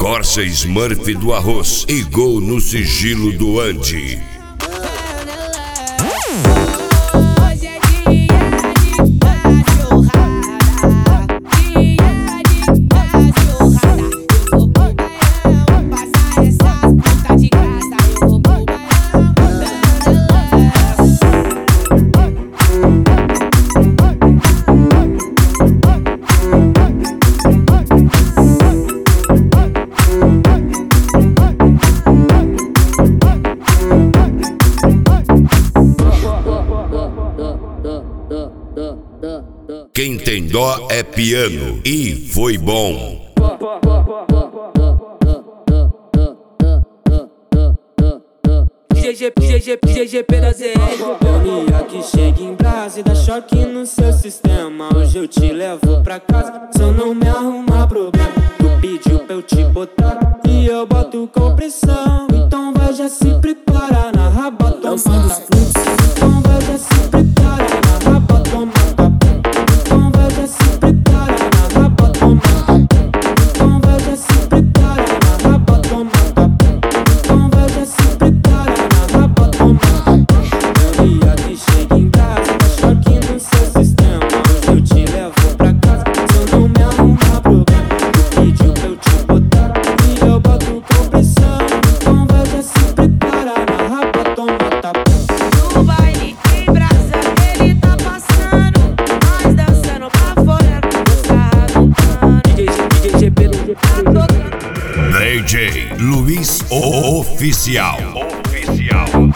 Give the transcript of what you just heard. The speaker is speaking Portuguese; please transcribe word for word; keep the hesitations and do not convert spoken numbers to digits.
Corsa Smurf do Arroz e Gol no Sigilo do Andy. Quem tem dó é piano e foi bom. G G, G G, G G P da Z R. Boninha que chega em brasa e dá choque no seu sistema. Hoje eu te levo pra casa, se eu não me arrumar problema. Tu pediu pra eu te botar e eu boto com pressão. Então vai já se prepara na raba tomada. Então vai já se prepara na raba tomada. Então vai já se prepara na raba tomada. Então vai já se prepara na raba tomada. Então vai já se prepara na raba tomada. Boninha que chega em casa, dá choque no seu sistema. Hoje eu te levo pra casa, se eu não me arrumar problema. Tu pediu pra eu te botar e eu boto com pressão. Então vai já se prepara na raba tomada. No baile em brasa ele tá passando, nós dançando pra fora, gostado. D J, D J G P, Tá tocando. D J Luiz Oficial. Oficial.